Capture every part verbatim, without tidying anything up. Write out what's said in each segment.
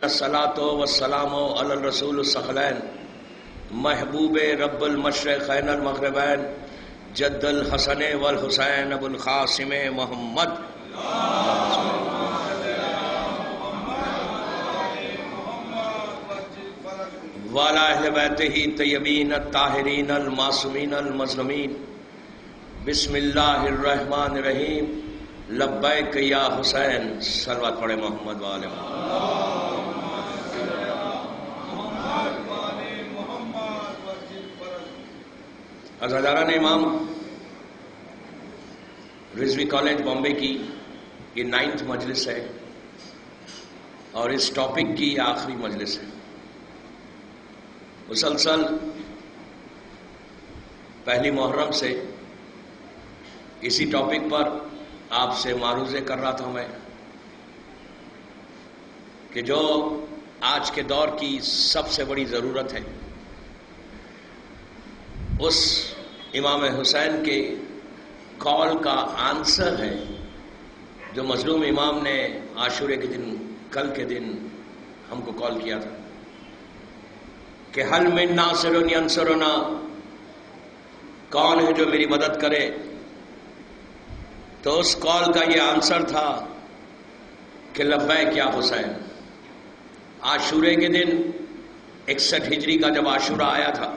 الصلاۃ والسلام علی الرسول الثقلین محبوب رب المشرقین المغربین جد الحسن والحسین ابو القاسم محمد وعلی اہل بیتہ طیبین الطاہرین المعصومین المظلومین بسم اللہ الرحمن الرحیم لبیک یا حسین صلوات پڑھے محمد والے عزاداران امام رضوی کالج بامبے کی یہ نائنتھ مجلس ہے اور اس ٹاپک کی یہ آخری مجلس ہے. مسلسل پہلی محرم سے اسی ٹاپک پر آپ سے معروضے کر رہا تھا میں کہ جو آج کے دور کی سب سے بڑی ضرورت ہے اس امام حسین کے کال کا آنسر ہے جو مظلوم امام نے عاشورے کے دن کل کے دن ہم کو کال کیا تھا کہ حل من ناصر ینصرنا، کون ہے جو میری مدد کرے. تو اس کال کا یہ آنسر تھا کہ لبیک یا حسین. عاشورے کے دن اکسٹھ ہجری کا جب عاشورہ آیا تھا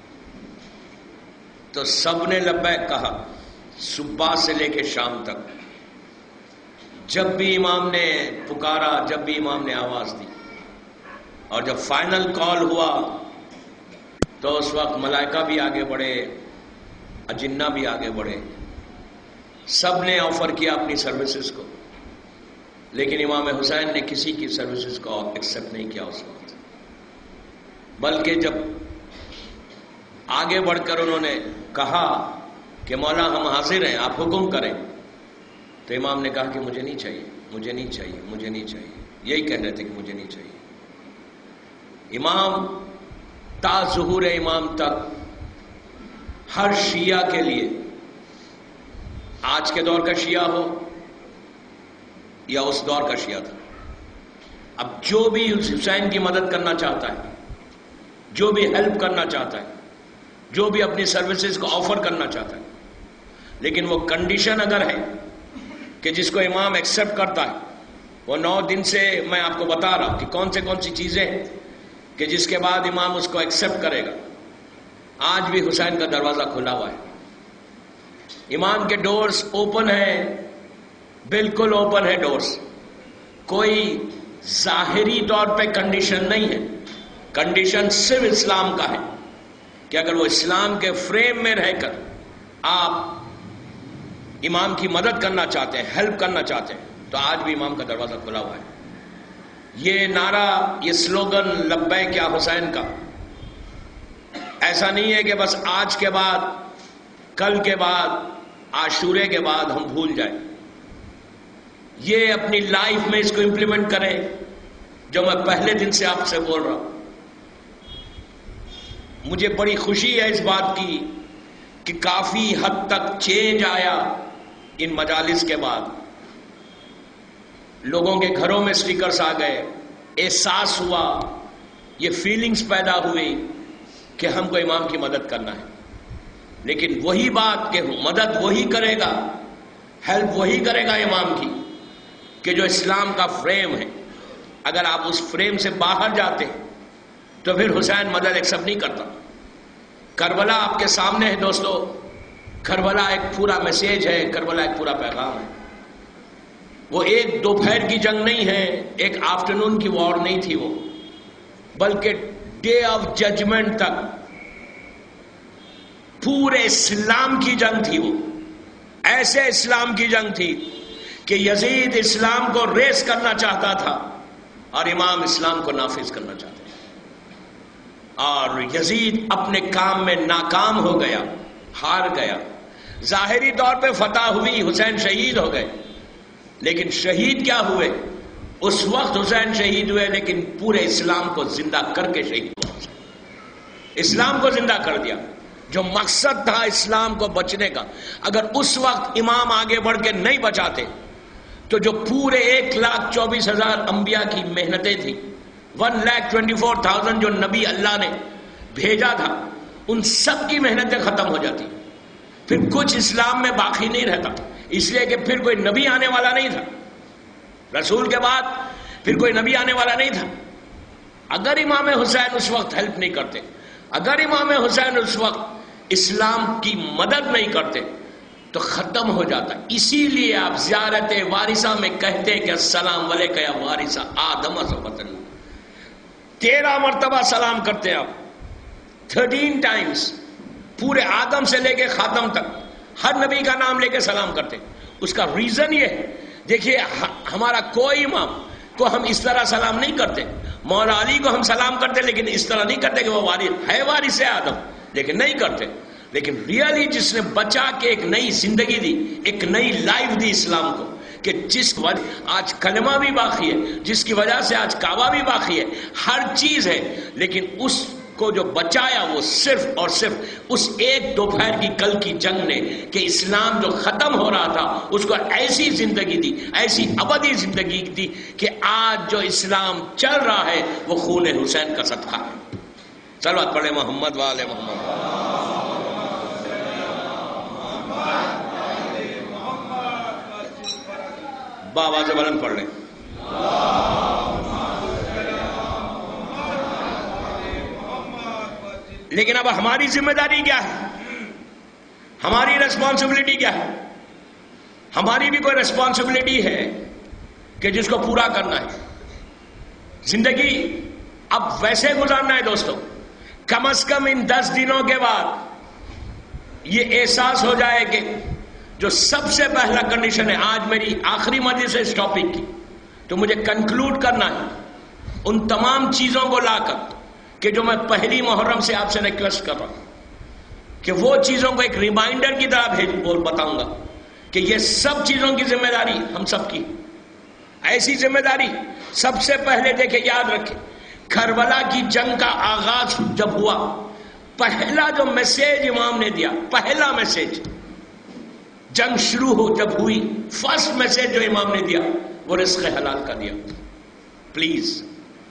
تو سب نے لبیک کہا صبح سے لے کے شام تک. جب بھی امام نے پکارا، جب بھی امام نے آواز دی، اور جب فائنل کال ہوا تو اس وقت ملائکہ بھی آگے بڑھے، اجنہ بھی آگے بڑھے، سب نے آفر کیا اپنی سروسز کو، لیکن امام حسین نے کسی کی سروسز کو ایکسپٹ نہیں کیا اس وقت. بلکہ جب آگے بڑھ کر انہوں نے کہا کہ مولا ہم حاضر ہیں، آپ حکم کریں، تو امام نے کہا کہ مجھے نہیں چاہیے، مجھے نہیں چاہیے، مجھے نہیں چاہیے. یہی کہہ رہے تھے کہ مجھے نہیں چاہیے. امام تا ظہور امام تک ہر شیعہ کے لیے، آج کے دور کا شیعہ ہو یا اس دور کا شیعہ تھا، اب جو بھی حسین کی مدد کرنا چاہتا ہے، جو بھی ہیلپ کرنا چاہتا ہے، جو بھی اپنی سروسز کو آفر کرنا چاہتا ہے، لیکن وہ کنڈیشن اگر ہے کہ جس کو امام ایکسپٹ کرتا ہے، وہ نو دن سے میں آپ کو بتا رہا ہوں کہ کون سے کون سی چیزیں ہیں کہ جس کے بعد امام اس کو ایکسپٹ کرے گا. آج بھی حسین کا دروازہ کھلا ہوا ہے، امام کے ڈورز اوپن ہیں، بالکل اوپن ہے ڈورز. کوئی ظاہری طور پہ کنڈیشن نہیں ہے، کنڈیشن صرف اسلام کا ہے کہ اگر وہ اسلام کے فریم میں رہ کر آپ امام کی مدد کرنا چاہتے ہیں، ہیلپ کرنا چاہتے ہیں، تو آج بھی امام کا دروازہ کھلا ہوا ہے. یہ نعرہ، یہ سلوگن لبیک یا حسین کا ایسا نہیں ہے کہ بس آج کے بعد، کل کے بعد، عاشورے کے بعد ہم بھول جائیں. یہ اپنی لائف میں اس کو امپلیمنٹ کریں جو میں پہلے دن سے آپ سے بول رہا ہوں. مجھے بڑی خوشی ہے اس بات کی کہ کافی حد تک چینج آیا ان مجالس کے بعد. لوگوں کے گھروں میں سٹیکرز آ گئے، احساس ہوا، یہ فیلنگز پیدا ہوئی کہ ہم کو امام کی مدد کرنا ہے. لیکن وہی بات کہ مدد وہی کرے گا، ہیلپ وہی کرے گا امام کی کہ جو اسلام کا فریم ہے. اگر آپ اس فریم سے باہر جاتے تو پھر حسین مدد ایکسپٹ نہیں کرتا. کربلا آپ کے سامنے ہے دوستو، کربلا ایک پورا میسیج ہے، کربلا ایک پورا پیغام ہے. وہ ایک دوپہر کی جنگ نہیں ہے، ایک آفٹرنون کی وار نہیں تھی وہ، بلکہ ڈے آف ججمنٹ تک پورے اسلام کی جنگ تھی. وہ ایسے اسلام کی جنگ تھی کہ یزید اسلام کو ریس کرنا چاہتا تھا اور امام اسلام کو نافذ کرنا چاہتا تھا، اور یزید اپنے کام میں ناکام ہو گیا، ہار گیا. ظاہری طور پہ فتح ہوئی، حسین شہید ہو گئے، لیکن شہید کیا ہوئے؟ اس وقت حسین شہید ہوئے لیکن پورے اسلام کو زندہ کر کے شہید ہوا. اسلام کو زندہ کر دیا. جو مقصد تھا اسلام کو بچنے کا، اگر اس وقت امام آگے بڑھ کے نہیں بچاتے تو جو پورے ایک لاکھ چوبیس ہزار انبیاء کی محنتیں تھیں one lakh twenty four thousand جو نبی اللہ نے بھیجا تھا ان سب کی محنتیں ختم ہو جاتی، پھر کچھ اسلام میں باقی نہیں رہتا، اس لیے کہ پھر کوئی نبی آنے والا نہیں تھا، رسول کے بعد پھر کوئی نبی آنے والا نہیں تھا۔ اگر امام حسین اس وقت ہیلپ نہیں کرتے، اگر امام حسین اس وقت اسلام کی مدد نہیں کرتے تو ختم ہو جاتا۔ اسی لیے آپ زیارت وارثہ میں کہتے کہ السلام علیک یا وارثہ آدم وطن، تیرہ مرتبہ سلام کرتے ہیں آپ، تھرٹین ٹائمز، پورے آدم سے لے کے خاتم تک ہر نبی کا نام لے کے سلام کرتے۔ اس کا ریزن یہ ہے، دیکھیے ہمارا کوئی امام کو ہم اس طرح سلام نہیں کرتے، مولا علی کو ہم سلام کرتے لیکن اس طرح نہیں کرتے کہ وہ وارث ہے، وارث ہے آدم، لیکن نہیں کرتے۔ لیکن ریئلی جس نے بچا کے ایک نئی زندگی دی، ایک نئی لائف دی اسلام کو، کہ جس وجہ آج کلمہ بھی باقی ہے، جس کی وجہ سے آج کعبہ بھی باقی ہے، ہر چیز ہے، لیکن اس کو جو بچایا وہ صرف اور صرف اس ایک دوپہر کی کل کی جنگ نے، کہ اسلام جو ختم ہو رہا تھا اس کو ایسی زندگی دی، ایسی ابدی زندگی دی کہ آج جو اسلام چل رہا ہے وہ خون حسین کا صدقہ ہے۔ صلوات پڑھیں محمد والے محمد۔ بابا سے بلند پڑھ لیں۔ لیکن اب ہماری ذمہ داری کیا ہے، ہماری ریسپانسبلٹی کیا ہے؟ ہماری بھی کوئی ریسپانسبلٹی ہے کہ جس کو پورا کرنا ہے۔ زندگی اب ویسے گزارنا ہے دوستو، کم از کم ان دس دنوں کے بعد یہ احساس ہو جائے کہ جو سب سے پہلا کنڈیشن ہے، آج میری آخری مجلس ہے اس ٹاپک کی، تو مجھے کنکلوڈ کرنا ہے ان تمام چیزوں کو لا کر کہ جو میں پہلی محرم سے آپ سے ریکویسٹ کر رہا ہوں، کہ وہ چیزوں کو ایک ریمائنڈر کی طرح بھیج بول بتاؤں گا کہ یہ سب چیزوں کی ذمہ داری ہم سب کی۔ ایسی ذمہ داری سب سے پہلے دیکھیں، یاد رکھیں، کربلا کی جنگ کا آغاز جب ہوا، پہلا جو میسج امام نے دیا، پہلا میسج جنگ شروع ہو جب ہوئی، فرسٹ میسج جو امام نے دیا وہ رزق حلال کا دیا۔ پلیز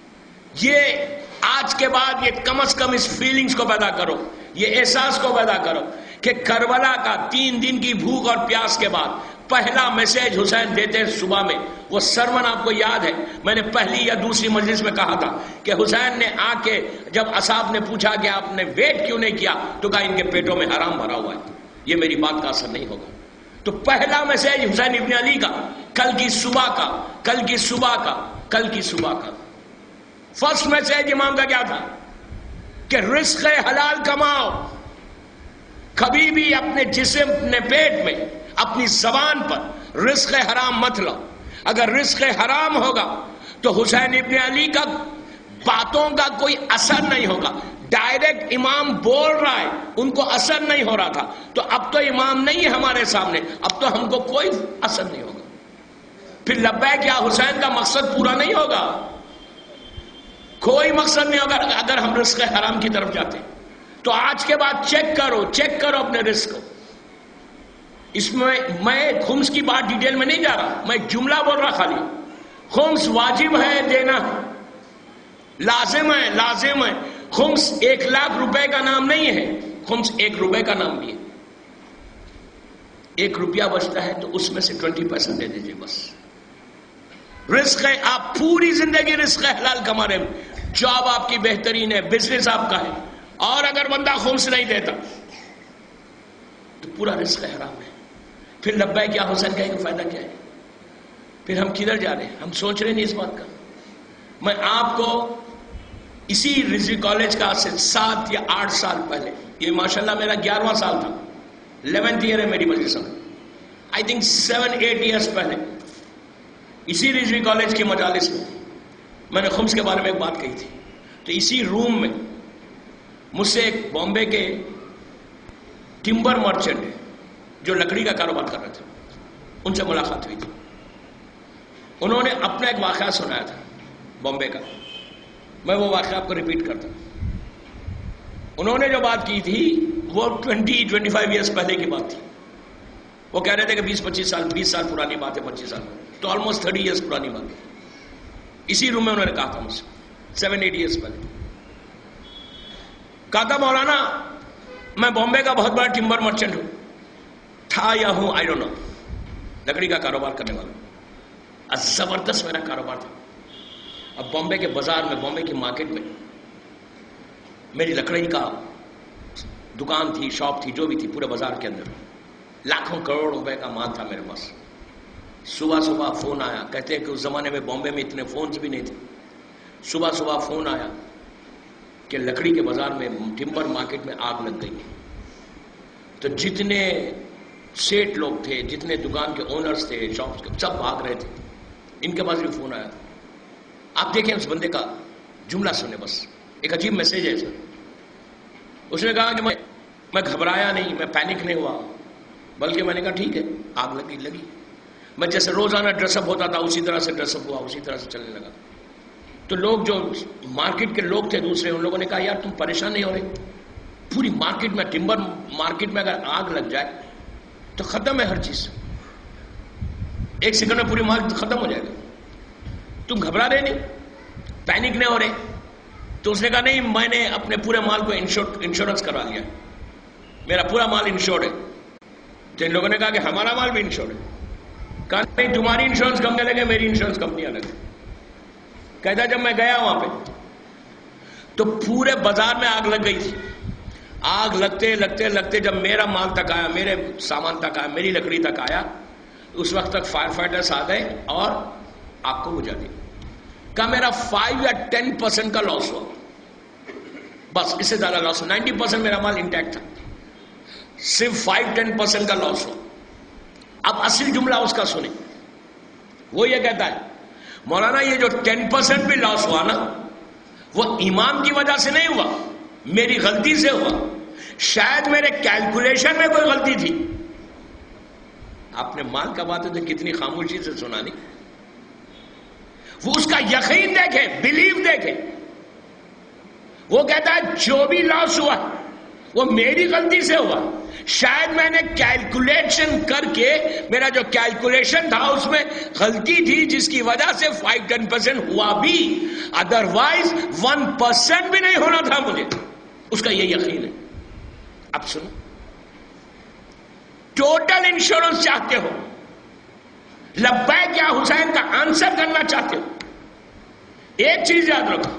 یہ آج کے بعد یہ کم از کم اس فیلنگز کو پیدا کرو، یہ احساس کو پیدا کرو کہ کربلا کا تین دن کی بھوک اور پیاس کے بعد پہلا میسج حسین دیتے ہیں صبح میں۔ وہ سرمن آپ کو یاد ہے، میں نے پہلی یا دوسری مجلس میں کہا تھا کہ حسین نے آ کے جب اصحاب نے پوچھا کہ آپ نے ویٹ کیوں نہیں کیا، تو کہا ان کے پیٹوں میں حرام بھرا ہوا ہے، یہ میری بات کا اثر نہیں ہوگا۔ تو پہلا میسج حسین ابن علی کا کل کی صبح کا، کل کی صبح کا، کل کی صبح کا فرسٹ میسج امام کا کیا تھا کہ رزق حلال کماؤ، کبھی بھی اپنے جسم، اپنے پیٹ میں، اپنی زبان پر رزق حرام مت لو۔ اگر رزق حرام ہوگا تو حسین ابن علی کا باتوں کا کوئی اثر نہیں ہوگا۔ ڈائریکٹ امام بول رہا ہے، ان کو اثر نہیں ہو رہا تھا، تو اب تو امام نہیں ہے ہمارے سامنے، اب تو ہم کو کوئی اثر نہیں ہوگا۔ پھر لبیک یا حسین کا مقصد پورا نہیں ہوگا، کوئی مقصد نہیں ہوگا اگر ہم رزق حرام کی طرف جاتے۔ تو آج کے بعد چیک کرو، چیک کرو اپنے رزق کو۔ اس میں میں خمس کی بات ڈیٹیل میں نہیں جا رہا، میں جملہ بول رہا خالی۔ خمس واجب ہے دینا، لازم ہے، لازم ہے۔ خمس ایک لاکھ روپے کا نام نہیں ہے، خمس ایک روپے کا نام بھی ہے۔ ایک روپیہ بچتا ہے تو اس میں سے ٹوینٹی پیسہ دے دیجیے بس۔ رزق ہے، آپ پوری زندگی رزق حلال کما رہے ہیں، جاب آپ کی بہترین ہے، بزنس آپ کا ہے، اور اگر بندہ خمس نہیں دیتا تو پورا رزق حرام ہے۔ پھر لبیک یا حسین کہے کہ فائدہ کیا ہے؟ پھر ہم کدھر جا رہے ہیں؟ ہم سوچ رہے نہیں اس بات کا۔ میں آپ کو اسی رضوی کالج کا سے سات یا آٹھ سال پہلے، یہ ماشاءاللہ میرا گیارہواں سال تھا، الیونتھ ایئر ہے میری مجلس میں، I think seven eight years پہلے اسی رضوی کالج کے مجالس میں میں نے خمس کے بارے میں ایک بات کہی تھی۔ تو اسی روم میں مجھ سے ایک بامبے کے ٹمبر مرچنٹ جو لکڑی کا کاروبار کر رہے تھے، ان سے ملاقات ہوئی تھی۔ انہوں نے اپنا ایک واقعہ سنایا تھا بامبے کا، میں وہ واقعہ آپ کو ریپیٹ کرتا ہوں۔ انہوں نے جو بات کی تھی وہ ٹوینٹی ٹوینٹی فائیو ایئرس پہلے کی بات تھی۔ وہ کہہ رہے تھے کہ بیس پچیس سال بیس سال پرانی بات ہے، پچیس سال تو آلموسٹ تھرٹی ایئرس پرانی بات ہے۔ اسی روم میں انہوں نے کہا تھا مجھ سے سیون ایٹ ایئرس پہلے. کہا تھا مولانا میں بامبے کا بہت بڑا ٹمبر مرچنٹ ہوں، تھا یا ہوں آئی ڈونٹ نو، لکڑی کا کاروبار کرنے والا، زبردست میرا کاروبار تھا. اب بامبے کے بازار میں، بامبے کی مارکیٹ میں میری لکڑی کا دکان تھی، شاپ تھی، جو بھی تھی، پورے بازار کے اندر لاکھوں کروڑ روپے کا مال تھا میرے پاس. صبح صبح فون آیا، کہتے ہیں کہ اس زمانے میں بامبے میں اتنے فونز بھی نہیں تھے. صبح صبح فون آیا کہ لکڑی کے بازار میں، ٹمبر مارکیٹ میں آگ لگ گئی. تو جتنے سیٹ لوگ تھے، جتنے دکان کے اونرز تھے، شاپس کے، سب بھاگ رہے تھے. ان کے پاس بھی فون آیا. آپ دیکھیں اس بندے کا جملہ سنیں، بس ایک عجیب میسج ہے سر. اس نے کہا کہ میں میں گھبرایا نہیں، میں پینک نہیں ہوا، بلکہ میں نے کہا ٹھیک ہے، آگ لگی لگی. میں جیسے روزانہ ڈریس اپ ہوتا تھا اسی طرح سے ڈریس اپ ہوا، اسی طرح سے چلنے لگا. تو لوگ جو مارکیٹ کے لوگ تھے دوسرے، ان لوگوں نے کہا یار تم پریشان نہیں ہو رہے؟ پوری مارکیٹ میں، ٹمبر مارکیٹ میں اگر آگ لگ جائے تو ختم ہے ہر چیز. ایک سیکنڈ میں پوری مارکیٹ ختم ہو جائے گا. تم گھبرا رہے نہیں، پینک نہیں ہو رہے؟ تو اس نے کہا نہیں، میں نے اپنے پورے مال کو انشورنس کروا لیا، میرا پورا مال انشورڈ ہے. تو ان لوگوں نے کہا کہ ہمارا مال بھی انشورڈ ہے. کہا نہیں، تمہاری انشورنس کمپنی الگ ہے، میری انشورنس کمپنی الگ ہے. کہتا جب میں گیا وہاں پہ تو پورے بازار میں آگ لگ گئی تھی. آگ لگتے لگتے لگتے جب میرا مال تک آیا، میرے سامان تک آیا، میری لکڑی تک آیا، اس وقت تک فائر فائٹرز آ گئے اور آگ کو بجھا دیا. کہا میرا فائیو یا ٹین پرسینٹ کا لاس ہوا، بس اس سے زیادہ لاس ہوا. نائنٹی پرسینٹ میرا مال انٹیکٹ تھا، صرف فائیو ٹین پرسینٹ کا لاس ہوا. اب اصل جملہ اس کا سنیں. وہ یہ کہتا ہے مولانا یہ جو ٹین پرسینٹ بھی لاس ہوا نا، وہ ایمان کی وجہ سے نہیں ہوا، میری غلطی سے ہوا. شاید میرے کیلکولیشن میں کوئی غلطی تھی. آپ نے مال کا بات ہے تو کتنی خاموشی سے سنا نہیں. وہ اس کا یقین دیکھے، بلیو دیکھے. وہ کہتا ہے جو بھی لاس ہوا وہ میری غلطی سے ہوا. شاید میں نے کیلکولیشن کر کے، میرا جو کیلکولیشن تھا اس میں غلطی تھی، جس کی وجہ سے فائیو ٹین پرسینٹ ہوا بھی، ادروائز ون پرسینٹ بھی نہیں ہونا تھا مجھے. اس کا یہ یقین ہے. اب سنو، ٹوٹل انشورنس چاہتے ہو، لبیک یا حسین کا آنسر کرنا چاہتے ہو، ایک چیز یاد رکھو،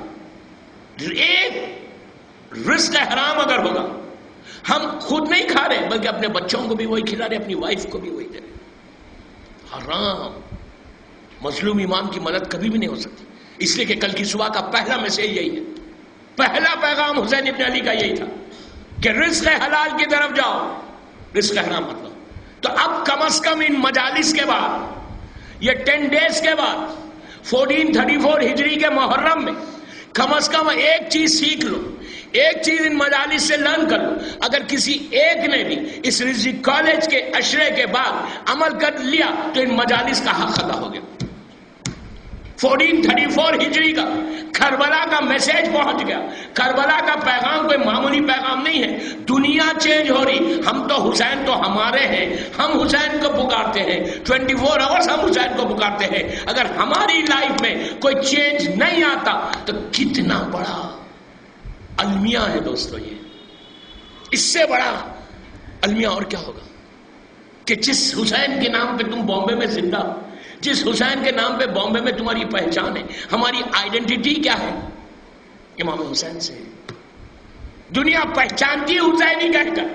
ایک رزق حرام اگر ہوگا، ہم خود نہیں کھا رہے بلکہ اپنے بچوں کو بھی وہی کھلا رہے، اپنی وائف کو بھی وہی دے رہے. حرام. مظلوم امام کی مدد کبھی بھی نہیں ہو سکتی. اس لیے کہ کل کی صبح کا پہلا میسج یہی ہے، پہلا پیغام حسین ابن علی کا یہی تھا کہ رزق حلال کی طرف جاؤ، رزق حرام مت لو. تو اب کم از کم ان مجالس کے بعد، یہ ٹین ڈیز کے بعد، فورٹین تھرٹی فور ہجری کے محرم میں کم از کم ایک چیز سیکھ لو، ایک چیز ان مجالس سے لرن کر لو. اگر کسی ایک نے بھی اس رزق کالج کے اشرے کے بعد عمل کر لیا تو ان مجالس کا حق ادا ہو گیا. فورٹین تھرٹی فور ہجری کا کربلا کا میسج پہنچ گیا. کربلا کا پیغام کوئی معمولی پیغام نہیں ہے. دنیا چینج ہو رہی، ہم تو حسین تو ہمارے ہیں، ہم حسین کو پکارتے ہیں، ٹوینٹی فور آورس ہم حسین کو پکارتے ہیں. اگر ہماری لائف میں کوئی چینج نہیں آتا تو کتنا بڑا المیہ ہے دوستو یہ. اس سے بڑا المیہ اور کیا ہوگا کہ جس حسین کے نام پہ تم بامبے میں زندہ ہو، جس حسین کے نام پہ بامبے میں تمہاری پہچان ہے. ہماری آئیڈینٹی کیا ہے؟ امام حسین سے. دنیا پہچانتی ہے حسینی کہہ کر.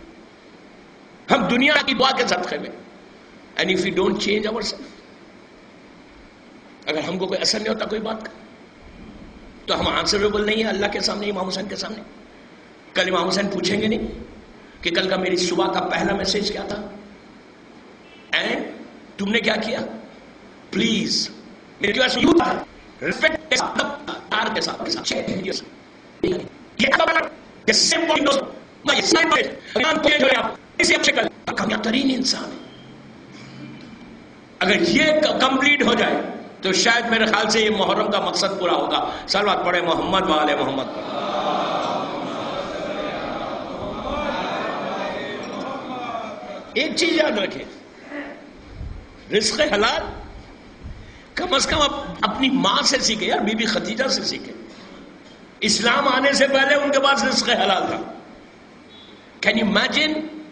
ہم دنیا کی دعا کے صدقے میں، and if you don't change our self, اگر ہم کو کوئی اثر نہیں ہوتا کوئی بات کا، تو ہم آنسریبل نہیں ہیں اللہ کے سامنے، امام حسین کے سامنے. کل امام حسین پوچھیں گے نہیں کہ کل کا میری صبح کا پہلا میسج کیا تھا اینڈ تم نے کیا کیا؟ پلیز میرے جو ریسپیکٹ کے ساتھ، پیار کے ساتھ، کامیاب ترین انسان ہے. اگر یہ کمپلیٹ ہو جائے تو شاید میرے خیال سے یہ محرم کا مقصد پورا ہوگا. صلوات پڑھے محمد وآل محمد. ایک چیز یاد رکھیں، رزق حلال کم از کم اپنی ماں سے سیکھے. یار بی بی خدیجہ سے سیکھے. اسلام آنے سے پہلے ان کے پاس رزق حلال تھا. Can you imagine?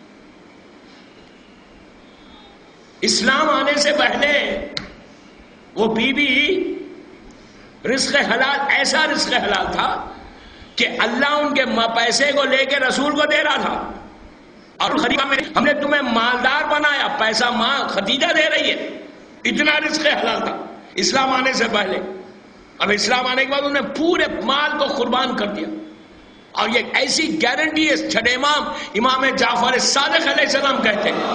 اسلام آنے سے پہلے وہ بی بی رزق حلال، ایسا رزق حلال تھا کہ اللہ ان کے پیسے کو لے کے رسول کو دے رہا تھا. اور خدیجہ میں ہم نے تمہیں مالدار بنایا، پیسہ ماں خدیجہ دے رہی ہے. اتنا رزق حلال تھا اسلام آنے سے پہلے. اب اسلام آنے کے بعد انہوں نے پورے مال کو قربان کر دیا. اور یہ ایسی گارنٹی ہے، چھٹے امام امام جعفر صادق علیہ السلام کہتے ہیں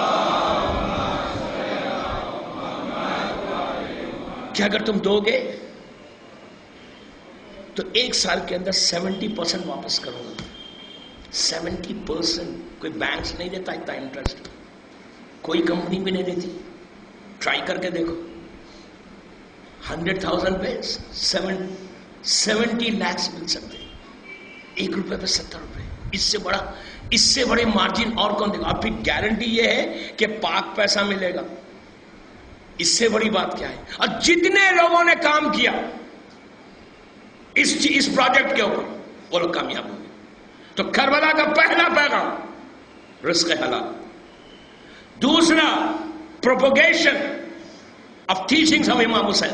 کہ اگر تم دو گے تو ایک سال کے اندر سیونٹی پرسینٹ واپس کرو گا. سیونٹی پرسینٹ کوئی بینکس نہیں دیتا اتنا انٹرسٹ، کوئی کمپنی بھی نہیں دیتی. ٹرائی کر کے دیکھو. ہنڈریڈ تھاؤزینڈ پہ سیون سیونٹی لیکس مل سکتے، ایک روپے پہ ستر روپے. اس سے بڑا اس سے بڑے مارجن اور کون دے گا؟ اب پھر گارنٹی یہ ہے کہ پاک پیسہ ملے گا. اس سے بڑی بات کیا ہے؟ اور جتنے لوگوں نے کام کیا اس اس پروجیکٹ کے اوپر وہ لوگ کامیاب ہوئے. تو کربلا کا پہلا پیغام رزق حلال. دوسرا پروپوگیشن آف ٹیچنگز آف امام حسین.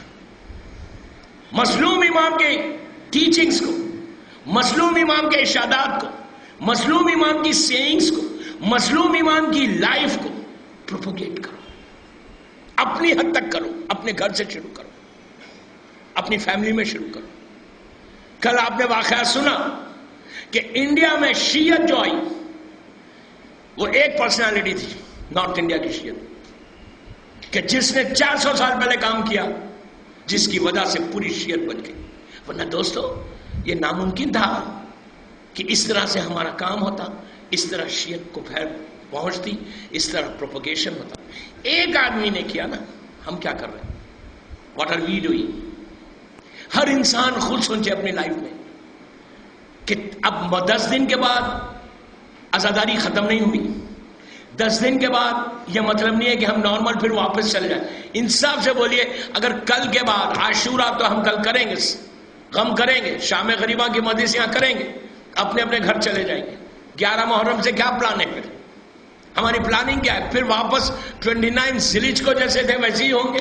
مظلوم امام کے ٹیچنگز کو، مظلوم امام کے ارشادات کو، مظلوم امام کی سیئنگز کو، مظلوم امام کی لائف کو پروپوگیٹ کرو. اپنی حد تک کرو، اپنے گھر سے شروع کرو، اپنی فیملی میں شروع کرو. کل آپ نے واقعہ سنا کہ انڈیا میں شیعت جو آئی وہ ایک پرسنالٹی تھی نارتھ انڈیا کی شیعت، کہ جس نے چار سو سال پہلے کام کیا، جس کی وجہ سے پوری شیعت بچ گئی. ورنہ دوستو یہ ناممکن تھا کہ اس طرح سے ہمارا کام ہوتا، اس طرح شیعت کو پھیل پہنچتی، اس طرح پروپوگیشن ہوتا. ایک آدمی نے کیا نا، ہم کیا کر رہے ہیں؟ What are we doing? ہر انسان خود سوچے اپنی لائف میں کہ اب دس دن کے بعد عزاداری ختم نہیں ہوئی. دس دن کے بعد یہ مطلب نہیں ہے کہ ہم نارمل پھر واپس چلے جائیں. انصاف سے بولیے، اگر کل کے بعد عاشورہ تو ہم کل کریں گے، غم کریں گے، شام غریبہ کی مجلسیاں کریں گے، اپنے اپنے گھر چلے جائیں گے. گیارہ محرم سے کیا پلان ہے؟ پھر ہماری پلاننگ کیا ہے؟ پھر واپس ٹوینٹی نائن ذیلحج کو جیسے تھے ویسے ہی ہوں گے.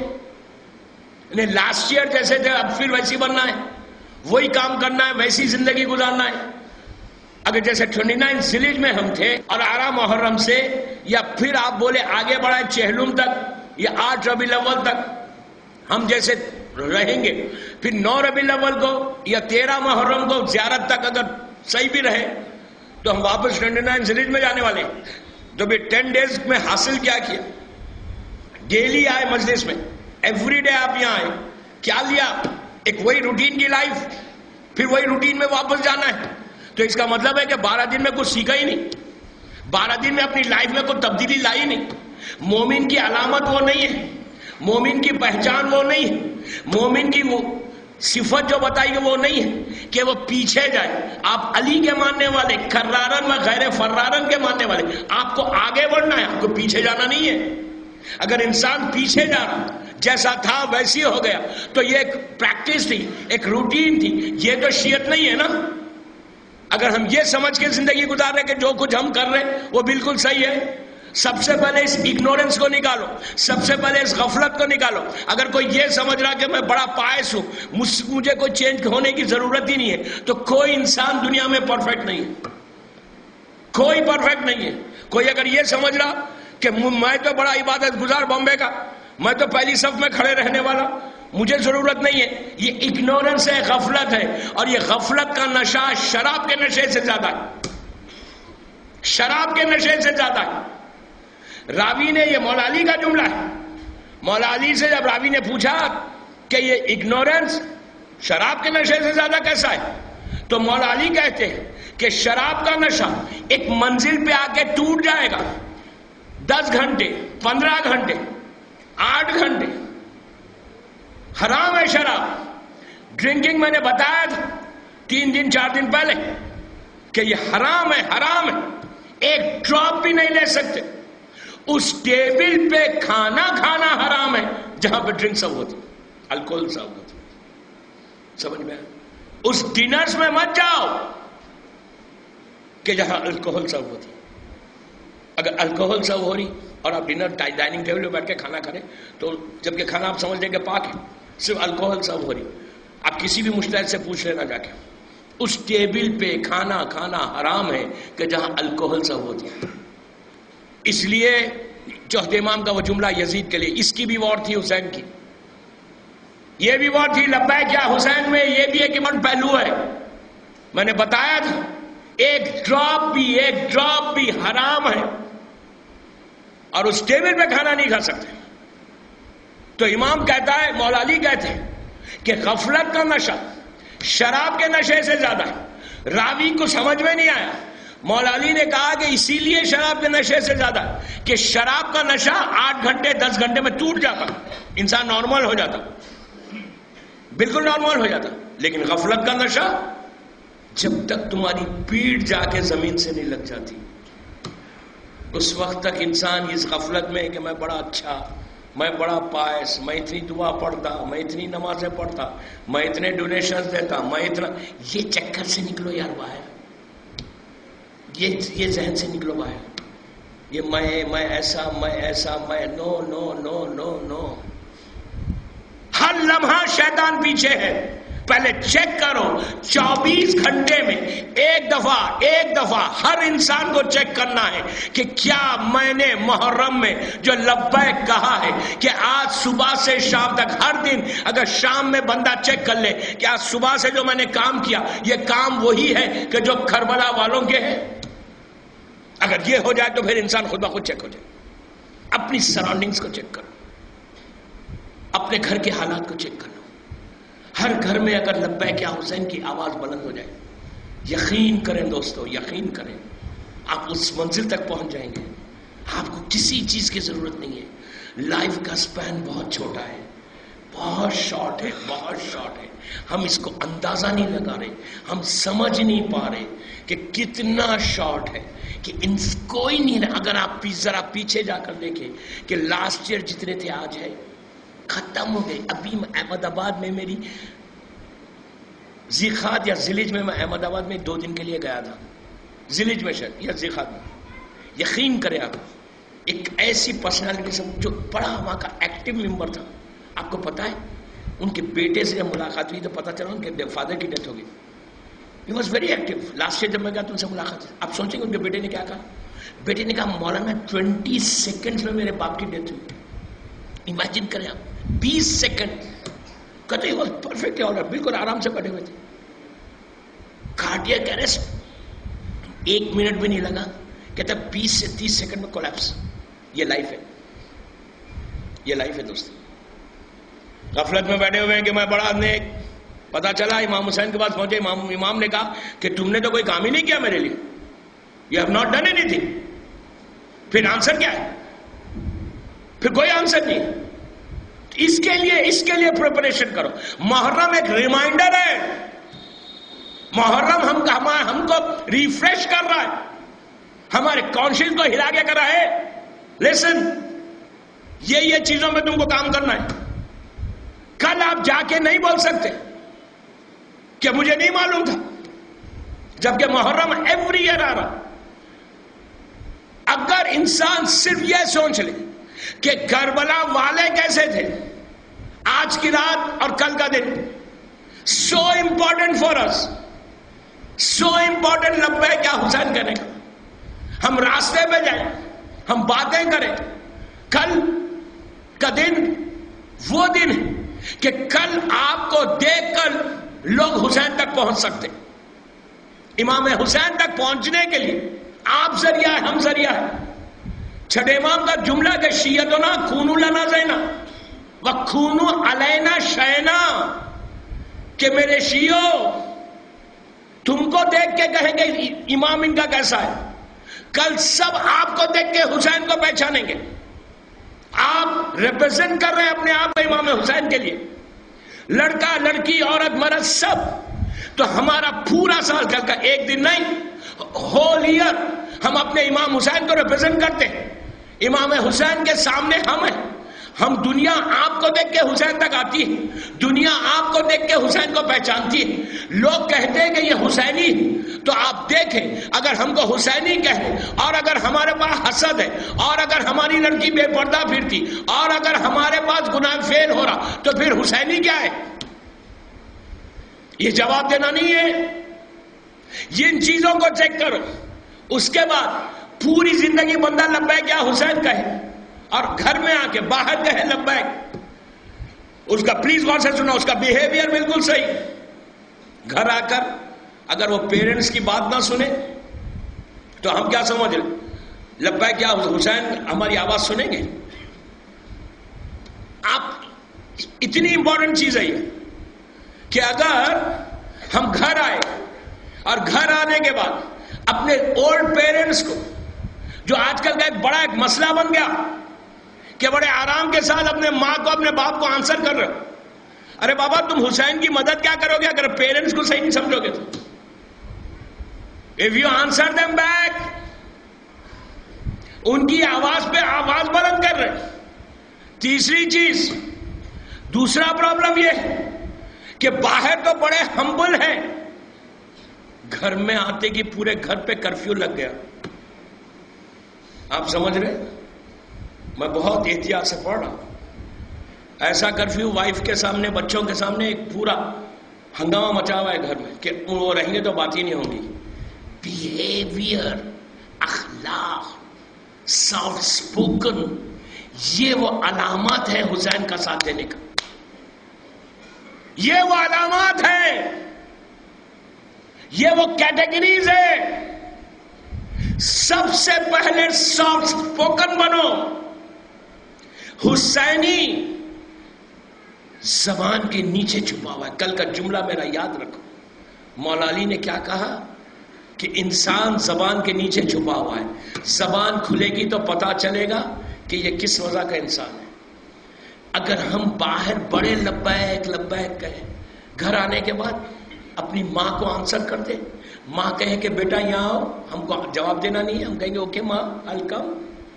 لاسٹ ایئر جیسے تھے اب پھر ویسے بننا ہے، وہی کام کرنا ہے، ویسی زندگی گزارنا ہے. اگر جیسے ٹوینٹی نائن ذیلحج میں ہم تھے اور آرہ محرم سے، یا پھر آپ بولے آگے بڑھائے چہلم تک یا آٹھ ربیع الاول تک ہم جیسے رہیں گے، پھر نو ربیع الاول کو یا تیرہ محرم کو زیارت تک اگر صحیح بھی رہے تو ہم واپس ٹوینٹی نائن ذیلحج میں جانے والے ہیں. تو بھی ٹین ڈیز میں حاصل کیا کیا؟ ڈیلی آئے مجلس میں، ایوری ڈے آپ یہاں آئے، کیا لیا؟ ایک وہی روٹین کی لائف، پھر وہی روٹین میں واپس جانا ہے. تو اس کا مطلب ہے کہ بارہ دن میں کچھ سیکھا ہی نہیں، بارہ دن میں اپنی لائف میں کوئی تبدیلی لائی نہیں. مومن کی علامت وہ نہیں ہے، مومن کی پہچان وہ نہیں ہے، مومن کی صفت جو بتائی گئی وہ نہیں ہے کہ وہ پیچھے جائے. آپ علی کے ماننے والے، کرارن و غیر فرارن کے ماننے والے، آپ کو آگے بڑھنا ہے، آپ کو پیچھے جانا نہیں ہے. اگر انسان پیچھے جا رہا جیسا تھا ویسی ہو گیا تو یہ ایک پریکٹس تھی، ایک روٹین تھی. یہ تو شیعت نہیں ہے نا. اگر ہم یہ سمجھ کے زندگی گزار رہے کہ جو کچھ ہم کر رہے ہیں وہ بالکل صحیح ہے، سب سے پہلے اس اگنورنس کو نکالو، سب سے پہلے اس غفلت کو نکالو. اگر کوئی یہ سمجھ رہا کہ میں بڑا پائس ہوں، مجھے کوئی چینج ہونے کی ضرورت ہی نہیں ہے، تو کوئی انسان دنیا میں پرفیکٹ نہیں ہے، کوئی پرفیکٹ نہیں ہے. کوئی اگر یہ سمجھ رہا کہ میں تو بڑا عبادت گزار بمبے کا، میں تو پہلی صف میں کھڑے رہنے والا، مجھے ضرورت نہیں ہے، یہ اگنورنس ہے، غفلت ہے. اور یہ غفلت کا نشہ شراب کے نشے سے زیادہ ہے، شراب کے نشے سے زیادہ ہے. راوی نے، یہ مولا علی کا جملہ ہے، مولا علی سے جب راوی نے پوچھا کہ یہ اگنورنس شراب کے نشے سے زیادہ کیسا ہے، تو مولا علی کہتے ہیں کہ شراب کا نشہ ایک منزل پہ آ کے ٹوٹ جائے گا، دس گھنٹے، پندرہ گھنٹے، آٹھ گھنٹے حرام ہے شراب. ڈرنکنگ میں نے بتایا تھا تین دن چار دن پہلے کہ یہ حرام ہے، حرام ہے، ایک ڈراپ بھی نہیں لے سکتے. اس ٹیبل پہ کھانا کھانا حرام ہے جہاں پہ ڈرنک سب ہوتی، الکوہل سب ہوتی. سمجھ میں اس ڈنرز میں مت جاؤ کہ جہاں الکوہل سرو ہوتی. اگر الکوہل سرو ہو رہی اور آپ ڈنر ڈائننگ ٹیبل پہ بیٹھ کے کھانا کھا رہے تو جبکہ کھانا آپ سمجھ لیں کہ پاک ہے, صرف الکوہل سرو ہو رہی, آپ کسی بھی مشتہد سے پوچھ لینا جا کے, اس ٹیبل پہ کھانا کھانا حرام ہے کہ جہاں الکوہل سرو ہوتی ہے. اس لیے چوتھے امام کا وہ جملہ یزید کے لیے, اس کی بھی وار تھی حسین کی, یہ بھی وار تھی لبیک یا حسین میں, یہ بھی ایک امن پہلو ہے. میں نے بتایا تھا ایک ڈراپ بھی ایک ڈراپ بھی حرام ہے اور اس ٹیبل پہ کھانا نہیں کھا سکتے. تو امام کہتا ہے, مولا علی کہتے ہیں کہ غفلت کا نشہ شراب کے نشے سے زیادہ ہے. راوی کو سمجھ میں نہیں آیا. مولا علی نے کہا کہ اسی لیے شراب کے نشے سے زیادہ کہ شراب کا نشہ آٹھ گھنٹے دس گھنٹے میں ٹوٹ جاتا, انسان نارمل ہو جاتا, بالکل نارمل ہو جاتا. لیکن غفلت کا نشہ جب تک تمہاری پیٹھ جا کے زمین سے نہیں لگ جاتی, اس وقت تک انسان اس غفلت میں کہ میں بڑا اچھا, میں بڑا پائس, میں اتنی دعا پڑھتا, میں اتنی نمازیں پڑھتا, میں اتنے ڈونیشنز دیتا, میں اتنا, یہ چکر سے نکلو یار باہر, یہ یہ ذہن سے نکلو باہر. یہ میں میں ایسا میں ایسا میں نو نو نو نو نو ہر لمحہ شیطان پیچھے ہے. پہلے چیک کرو چوبیس گھنٹے میں ایک دفعہ ایک دفعہ ہر انسان کو چیک کرنا ہے کہ کیا میں نے محرم میں جو لبیک کہا ہے کہ آج صبح سے شام تک ہر دن, اگر شام میں بندہ چیک کر لے کہ آج صبح سے جو میں نے کام کیا یہ کام وہی ہے کہ جو کربلا والوں کے ہے. اگر یہ ہو جائے تو پھر انسان خود بخود چیک ہو جائے. اپنی سراؤنڈنگز کو چیک کرو, اپنے گھر کے حالات کو چیک کرو. ہر گھر میں اگر لبیک یا حسین کی آواز بلند ہو جائے, یقین کریں دوستو, یقین کریں آپ اس منزل تک پہنچ جائیں گے. آپ کو کسی چیز کی ضرورت نہیں ہے. لائف کا سپین بہت چھوٹا ہے, بہت شارٹ ہے, بہت شارٹ ہے. ہم اس کو اندازہ نہیں لگا رہے, ہم سمجھ نہیں پا رہے کہ کتنا شارٹ ہے, کہ ان کوئی نہیں. اگر آپ ذرا پیچھے جا کر دیکھیں کہ لاسٹ ایئر جتنے تھے آج ہے ختم ہو گئے. ابھی میں احمد آباد میں میری زیخات یا زلیج میں, میں احمد آباد میں دو دن کے لیے گیا تھا, زلیج میں شاید یا زیخات میں. یقین کریں آپ, ایک ایسی پرسنالٹی سے جو بڑا وہاں کا ایکٹیو ممبر تھا. آپ کو پتا ہے ان کے بیٹے سے جب ملاقات ہوئی تو پتا چلا ان کے فادر کی ڈیتھ ہو گئی. He was very active. Last year جب میں گیا تو ان سے ملاقات ہوئی. آپ سوچیں گے ان کے بیٹے نے کیا کہا. بیٹے نے کہا مولانا ٹوینٹی سیکنڈ میں میرے باپ کی ڈیتھ ہوئی. امیجن کریں آپ, بیس سیکنڈ. کہتے ہی پرفیکٹ آرڈر, بالکل آرام سے بیٹھے ہوئے تھے. کارڈیاک اریسٹ ایک منٹ بھی نہیں لگا. کہتا بیس سے تیس سیکنڈ میں کولیپس. یہ لائف ہے, یہ لائف ہے دوست. غفلت میں بیٹھے ہوئے ہیں کہ میں بڑا نیک. پتا چلا امام حسین کے پاس پہنچے, امام امام نے کہا کہ تم نے تو کوئی کام ہی نہیں کیا میرے لیے, یو ہیو ناٹ ڈن اینی تھنگ. پھر آنسر کیا ہے؟ پھر کوئی آنسر نہیں. اس کے لیے اس کے لیے پریپریشن کرو. محرم ایک ریمائنڈر ہے. محرم ہم ہم کو ریفریش کر رہا ہے, ہمارے کانشیس کو ہلا کے کر رہا ہے. لیسن, یہ یہ چیزوں میں تم کو کام کرنا ہے. کل آپ جا کے نہیں بول سکتے کہ مجھے نہیں معلوم تھا, جبکہ محرم ایوری ایئر آ رہا. اگر انسان صرف یہ سوچ لے کہ کربلا والے کیسے تھے, آج کی رات اور کل کا دن so important for us, so important لبیک یا حسین کہنے کا. ہم راستے پہ جائیں, ہم باتیں کریں. کل کا دن وہ دن ہے کہ کل آپ کو دیکھ کر لوگ حسین تک پہنچ سکتے. امام حسین تک پہنچنے کے لیے آپ ذریعہ ہے, ہم ذریعہ ہے. چھٹے امام کا جملہ کہ شیعتنا خونو لنا زینا وخونو علینا شینا, کہ میرے شیعو تم کو دیکھ کے کہیں گے امام ان کا کیسا ہے, کل سب آپ کو دیکھ کے حسین کو پہچانیں گے. آپ ریپرزینٹ کر رہے ہیں اپنے آپ کو امام حسین کے لیے, لڑکا لڑکی عورت مرد سب. تو ہمارا پورا سال کل کا ایک دن نہیں, ہول ایئر ہم اپنے امام حسین کو ریپرزینٹ کرتے ہیں. امام حسین کے سامنے ہم ہیں, ہم دنیا آپ کو دیکھ کے حسین تک آتی ہے، دنیا آپ کو دیکھ کے حسین کو پہچانتی ہے۔ لوگ کہتے ہیں کہ یہ حسینی، تو آپ دیکھیں اگر ہم کو حسینی کہے اور اگر ہمارے پاس حسد ہے اور اگر ہماری لڑکی بے پردہ پھرتی اور اگر ہمارے پاس گناہ فعل ہو رہا تو پھر حسینی کیا ہے؟ یہ جواب دینا نہیں ہے۔ ان چیزوں کو چیک کرو، اس کے بعد پوری زندگی بندہ لبیک یا حسین کہے اور گھر میں آ کے باہر کہے لبیک، اس کا پلیز غور سے سنا، اس کا بیہیویئر بالکل صحیح، گھر آ کر اگر وہ پیرنٹس کی بات نہ سنے تو ہم کیا سمجھ رہے؟ لبیک یا حسین ہماری آواز سنیں گے؟ آپ اتنی امپورٹنٹ چیز ہے یہ کہ اگر ہم گھر آئے اور گھر آنے کے بعد اپنے اولڈ پیرنٹس کو، جو آج کل کا ایک بڑا ایک مسئلہ بن گیا کہ بڑے آرام کے ساتھ اپنے ماں کو اپنے باپ کو آنسر کر رہے ہو، ارے بابا تم حسین کی مدد کیا کرو گے اگر پیرنٹس کو صحیح نہیں سمجھو گے تو؟ if you answer them back، ان کی آواز پہ آواز بلند کر رہے۔ تیسری چیز، دوسرا پرابلم یہ ہے کہ باہر تو بڑے ہمبل ہیں، گھر میں آتے کہ پورے گھر پہ کرفیو لگ گیا۔ آپ سمجھ رہے؟ میں بہت احتیاط سے پڑھ رہا ہوں۔ ایسا کرفیو وائف کے سامنے، بچوں کے سامنے ایک پورا ہنگامہ مچا ہوا ہے گھر میں کہ وہ رہیں گے تو بات ہی نہیں ہوگی۔ بیہیویئر، اخلاق، سافٹ سپوکن، یہ وہ علامات ہے حسین کا ساتھ دینے کا، یہ وہ علامات ہے، یہ وہ کیٹیگریز ہے۔ سب سے پہلے سافٹ سپوکن بنو۔ حسینی زبان کے نیچے چھپا ہوا ہے۔ کل کا جملہ میرا یاد رکھو، مولا علی نے کیا کہا کہ انسان زبان کے نیچے چھپا ہوا ہے، زبان کھلے گی تو پتا چلے گا کہ یہ کس وجہ کا انسان ہے۔ اگر ہم باہر بڑے لبیک لبیک کہیں، گھر آنے کے بعد اپنی ماں کو آنسر کر دے، ماں کہے کہ بیٹا یہاں آؤ، ہم کو جواب دینا نہیں ہے، ہم کہیں گے اوکے ماں I'll come۔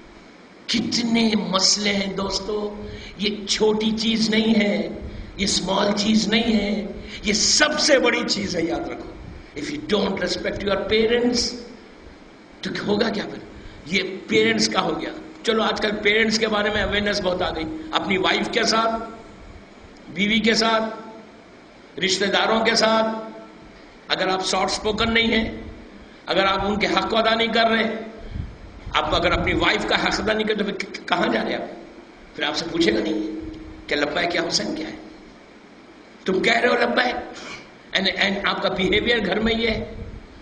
کتنے مسئلے ہیں دوستو، یہ چھوٹی چیز نہیں ہے، یہ اسمال چیز نہیں ہے، یہ سب سے بڑی چیز ہے، یاد رکھو۔ if you don't respect your parents تو ہوگا کیا پھر؟ یہ پیرنٹس کا ہو گیا۔ چلو آج کل پیرنٹس کے بارے میں اویئرنیس بہت آ گئی، اپنی وائف کے ساتھ، بیوی کے ساتھ، رشتہ داروں کے ساتھ اگر آپ سافٹ سپوکن نہیں ہیں، اگر آپ ان کے حق کو ادا نہیں کر رہے، آپ اگر اپنی وائف کا حق ادا نہیں کرتے تو پھر کہاں جا رہے آپ؟ پھر آپ سے پوچھے گا نہیں کہ لبیک کیا حسین کیا ہے؟ تم کہہ رہے ہو لبیک، اینڈ آپ کا بیہیویئر گھر میں یہ ہے۔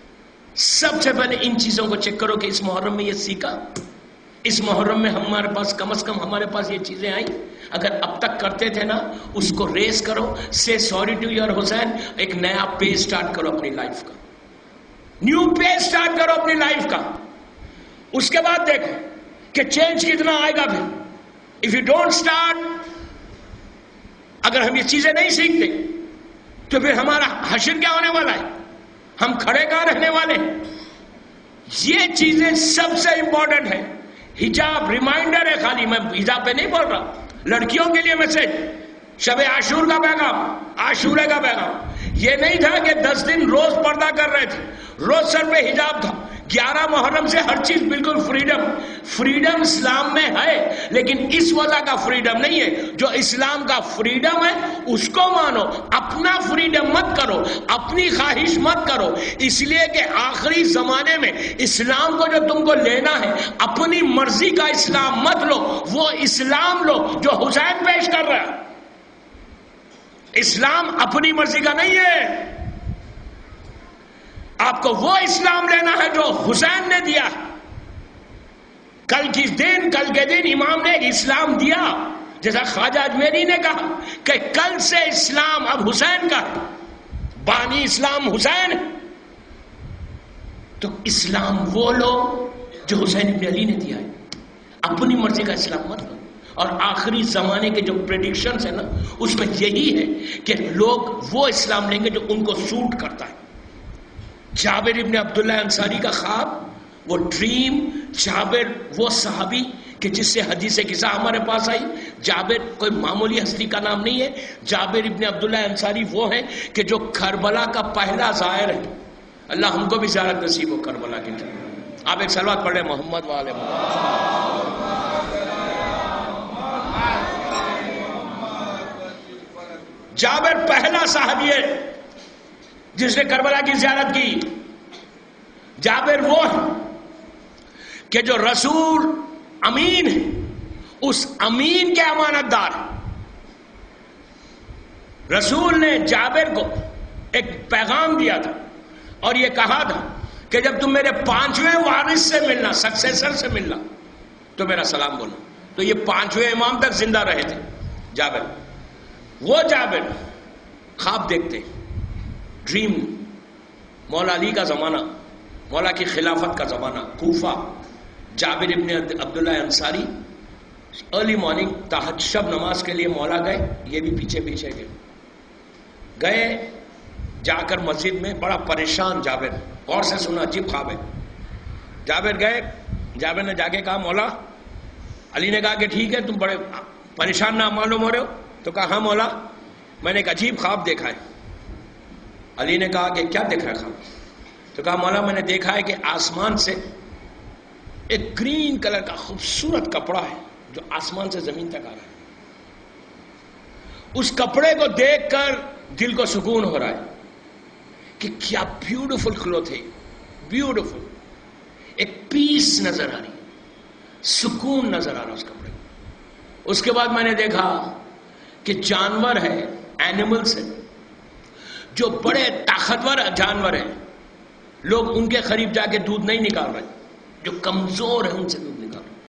سب سے پہلے ان چیزوں کو چیک کرو کہ اس محرم میں یہ سیکھا، اس محرم میں ہمارے پاس کم از کم ہمارے پاس یہ چیزیں آئیں، اگر اب تک کرتے تھے نا اس کو ریس کرو، سے سوری ٹو یور حسین، ایک نیا پیج سٹارٹ کرو اپنی لائف کا، نیو پیج سٹارٹ کرو اپنی لائف کا۔ اس کے بعد دیکھو کہ چینج کتنا آئے گا پھر۔ اف یو ڈونٹ اسٹارٹ، اگر ہم یہ چیزیں نہیں سیکھتے تو پھر ہمارا حشر کیا ہونے والا ہے؟ ہم کھڑے کہاں رہنے والے ہیں؟ یہ چیزیں سب سے امپورٹنٹ ہے۔ حجاب ریمائنڈر ہے، خالی میں حجاب پہ نہیں بول رہا، لڑکیوں کے لیے میسج، شب عاشور کا پیغام، عاشورے کا پیغام، یہ نہیں تھا کہ دس دن روز پردہ کر رہے تھے، روز سر پہ حجاب تھا۔ گیارہ محرم سے ہر چیز بالکل فریڈم، فریڈم اسلام میں ہے، لیکن اس وجہ کا فریڈم نہیں ہے۔ جو اسلام کا فریڈم ہے اس کو مانو، اپنا فریڈم مت کرو، اپنی خواہش مت کرو، اس لیے کہ آخری زمانے میں اسلام کو جو تم کو لینا ہے، اپنی مرضی کا اسلام مت لو، وہ اسلام لو جو حسین پیش کر رہا ہے۔ اسلام اپنی مرضی کا نہیں ہے، آپ کو وہ اسلام لینا ہے جو حسین نے دیا۔ کل کی دن کل کے دن امام نے ایک اسلام دیا، جیسا خواجہ اجمیری نے کہا کہ کل سے اسلام اب حسین کا ہے، بانی اسلام حسین۔ تو اسلام وہ لو جو حسین ابن علی نے دیا ہے، اپنی مرضی کا اسلام مت لو۔ اور آخری زمانے کے جو پریڈکشنز ہیں نا، اس میں یہی ہے کہ لوگ وہ اسلام لیں گے جو ان کو سوٹ کرتا ہے۔ جابر ابن عبداللہ انصاری کا خواب، وہ ڈریم، جابر وہ صحابی کہ جس سے حدیث قصہ ہمارے پاس آئی. جابر کوئی معمولی ہستی کا نام نہیں ہے. جابر ابن عبداللہ انصاری وہ ہیں کہ جو کربلا کا پہلا زائر ہے. اللہ ہم کو بھی زیارت نصیب ہو کربلا کی طرف. آپ ایک صلوات پڑھ لیں محمد والے محمد. جابر پہلا صحابی ہے جس نے کربلا کی زیارت کی. جابر وہ ہے کہ جو رسول امین ہے، اس امین کے امانت دار. رسول نے جابر کو ایک پیغام دیا تھا اور یہ کہا تھا کہ جب تم میرے پانچویں وارث سے ملنا، سکسیسر سے ملنا، تو میرا سلام بولنا. تو یہ پانچویں امام تک زندہ رہے تھے جابر. وہ جابر خواب دیکھتے، ڈریم. مولا علی کا زمانہ، مولا کی خلافت کا زمانہ، کوفہ. جابر ابن عبداللہ انصاری ارلی مارننگ تہجد نماز کے لیے مولا گئے. یہ بھی پیچھے پیچھے گئے گئے جا کر مسجد میں بڑا پریشان جابر. اور سے سنا، عجیب خواب ہے. جابر گئے، جابر نے جا کے کہا مولا. علی نے کہا کہ ٹھیک ہے، تم بڑے پریشان نہ معلوم ہو رہے ہو. تو کہا ہاں مولا، میں نے ایک عجیب خواب دیکھا ہے. علی نے کہا کہ کیا دیکھا ہے خواب؟ تو کہا مولا میں نے دیکھا ہے کہ آسمان سے ایک گرین کلر کا خوبصورت کپڑا ہے جو آسمان سے زمین تک آ رہا ہے. اس کپڑے کو دیکھ کر دل کو سکون ہو رہا ہے کہ کیا بیوٹیفل کلوتھ ہے، بیوٹیفل. ایک پیس نظر آ رہی، سکون نظر آ رہا اس کپڑے کو. اس کے بعد میں نے دیکھا کہ جانور ہے، اینیملز ہیں جو بڑے طاقتور جانور ہیں. لوگ ان کے قریب جا کے دودھ نہیں نکال رہے، جو کمزور ہیں ان سے دودھ